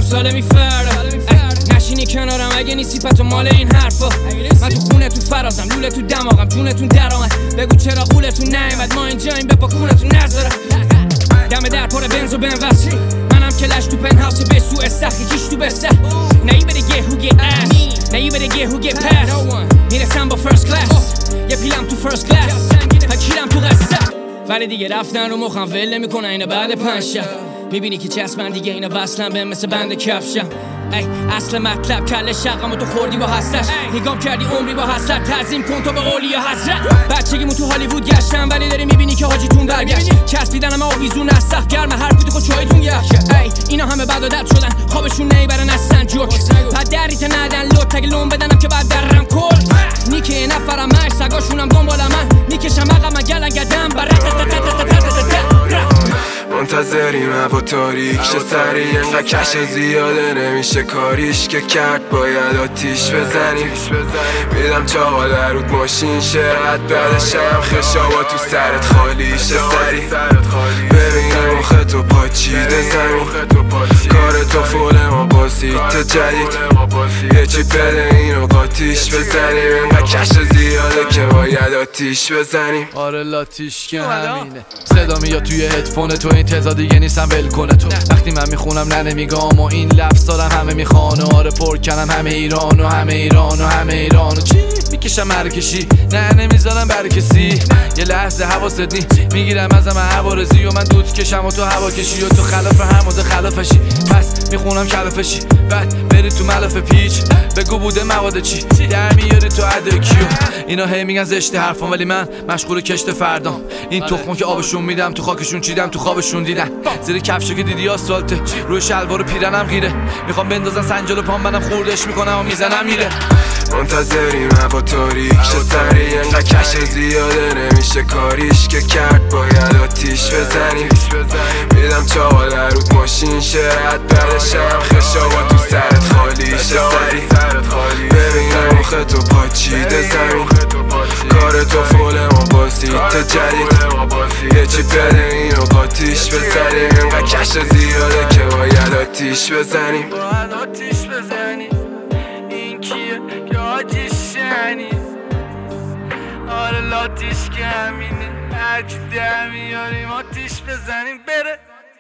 ساله میفرده نشینی کنارم اگه نیستی پتو مال این حرفا. من تو خونه تو فرازم، لوله تو دماغم، جونتون درآمد. بگو چرا قولتون نیومد، ما اینجاییم بپا کونتون نذارم. دم در پر بنز و بنوس، منم کلش تو پنهاوس به سو استخی کیش تو بسته. Now you better get who get ass, now you better get who get pass. میرسم با فرست کلاس، یه پیلم تو فرست کلاس، پکیرم تو قصه. ولی دیگه رفتن رو مخم ول نمیکنن اینا بعد 5 شب. میبینی که چسبن دیگه اینا وصلن به مثل بند کفشم. ای اصل مطلب کل شقم و تو خوردی با حسرت. نگام کردی عمری با حسرت، تعظیم کن تو به اولیا حضرت. بچگیمون تو هالیوود گشتم ولی داری میبینی که حاجیتون برگشت. چسبیدنم آویزون از سخت گرم حرفی خود چایتون گشت. ای اینا همه بد و دد شدن، خوابشون نمیبرن اصلا جوک. بعد دریت ندن لط اگه لون بدنم که بعد درم کل. نیکه نفرم مش سگاشونم دنبال من، میکشم عقب گلن گدم منتظریم هوا تاریک شه سریع، انقدر کش زیاده نمیشه کاریش که کرد، باید آتیش بزنیم. میدم چاقا در رود ماشین شه رد بعدشم خشابا تو سرت خالی شه سریع. ببینم مخ تو پاچیده زمین، کار تو فول ما بازیت جدید. یه چی بده اینو قاتیش بزنیم، انقدر کش زیاده که باید آتیش بزنیم. آره لاتیش که همینه، صدا میاد توی هدفون تو، این تضاد دیگه نیستم ول کنه تو. وقتی من میخونم نه نمیگم و این لفظ دارم همه میخوان و آره پر کنم همه ایران و همه ایران و همه ایران و چی میکشم مرکشی نه نمیذارم بر کسی. یه لحظه حواست نی میگیرم ازم عوارضی و من دود کشم و تو هوا کشی و تو خلاف هم و خلافشی. پس میخونم کلافشی بعد بری تو ملافه پیچ، بگو بوده مواد چی در میاری تو ادکیو. اینا هی میگن زشت حرفم ولی من مشغول کشت فردام. این تخمو که آبشون میدم تو خاکشون چیدم تو خوابشون دیدن. زیر کفشو که دیدی آسفالته، روی شلوار و پیرنم غیره. میخوام بندازن سنجال و پام منم خوردش میکنم و میزنم میره. منتظریم هوا تاریک شه سریع، انقدر کش زیاده نمیشه کاریش که کرد، باید آتیش بزنیم. میدم چاقا در رود ماشین شه رد بعدشم خشابا تو سرت خالی شه سریع. ببینم مخ تو پاچیده زمین، کار تو فول ما بازیت جدید. یه چی بده اینو قاتیش بزنیم، انقدر کش زیاده که باید آتیش بزنیم. این کیه که آتیش شنی؟ آره لاتیش که همینه، هرچی در میاریم آتیش بزنیم بره.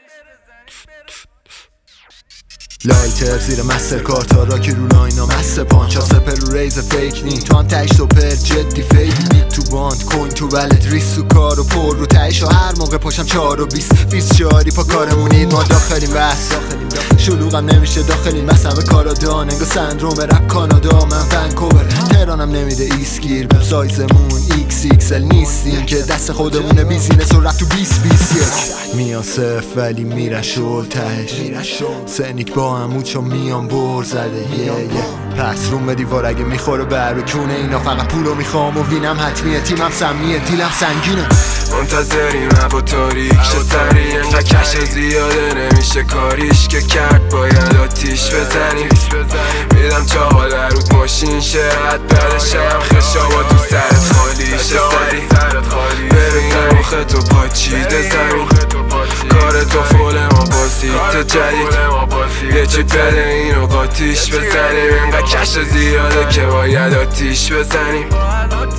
لایتر زیر مستر کارتا راکی رو لاینا مست پانچ ها سپر رو ریز فیک نی، تو هم تش تو پر جدی فیک تو باند کوین تو ولت ریس تو کار و پر رو تش و هر موقع پاشم 4 و 20 شاری پا کارمونید. ما داخلیم بس شلوغم نمیشه داخلیم بس، همه کارادان انگا سندروم رپ کانادا. من ونکوور تهرانم نمیده ایسگیر بهم سایزمون XXL نیستیم که دست خودمونه بیزینس و رپ تو 2021 میان صف ولی میرن شل تهش سنیک با همون چون میان بر زده پس روم به دیوار اگه میخوره بر کونه اینا فقط پولو میخوام و وینم حتمیه تیمم سمیه دیلم سنگینه. منتظریم هوا تاریک شه سریع، انقدر کش زیاده نمیشه کاریش که کرد، باید آتیش بزنیم. میدم چاقا در رود ماشین شه رد بعدشم خشابا تو سرت خالی شه سریع. ببینم مخ تو پاچیده زمین، کار تو فول ما بازیت جدید. یه چی بده اینو قاتیش بزنیم، انقدر کش زیاده که باید آتیش بزنیم.